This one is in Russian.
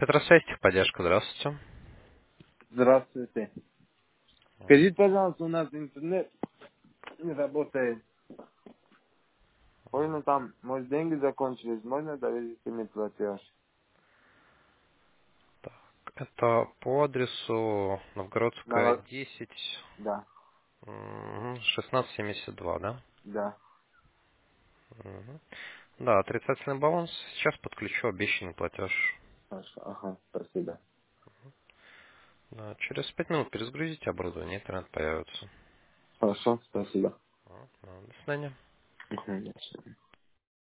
Петросвязь, техподдержка, здравствуйте. Здравствуйте. Скажите, пожалуйста, у нас интернет не работает. Можно там, может, деньги закончились, можно довести мне платеж? Это по адресу Новгородская, На, 10, да, 1672, да? да. Мгм. Да, отрицательный баланс. Сейчас подключу обещанный платеж. Хорошо, ага, спасибо. Да, через 5 минут перезагрузите оборудование, интернет появится. Хорошо, спасибо. До свидания. Мгм, до свидания.